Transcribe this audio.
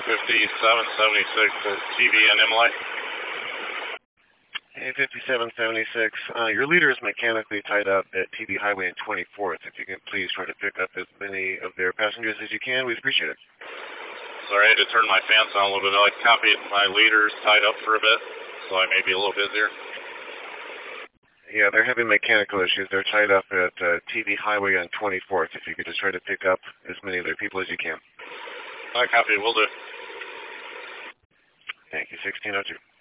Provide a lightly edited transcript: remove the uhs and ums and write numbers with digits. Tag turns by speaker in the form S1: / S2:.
S1: 5776 at TB and Imlay.
S2: Hey, 5776. Your leader is mechanically tied up at TB Highway and 24th. If you can please try to pick up as many of their passengers as you can, we'd appreciate it.
S1: Sorry, I had to turn my fans on a little bit. I copied my leaders tied up for a bit, so I may be a little busier.
S2: Yeah, they're having mechanical issues. They're tied up at TB Highway on 24th. If you could just try to pick up as many of their people as you can.
S1: I copy, will do.
S2: Thank you, 1602.